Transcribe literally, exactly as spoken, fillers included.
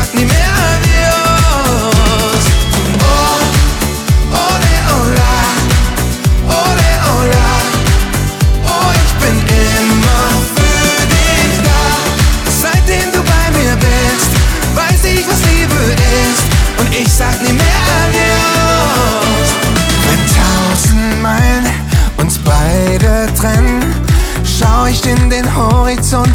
nie mehr adios. Oh, ole, ola, ole, ola. Oh, ich bin immer für dich da. Seitdem du bei mir bist, weiß ich, was Liebe ist. Und ich sag nie mehr adios. Wenn tausend Meilen uns beide trennen, schau ich in den Horizont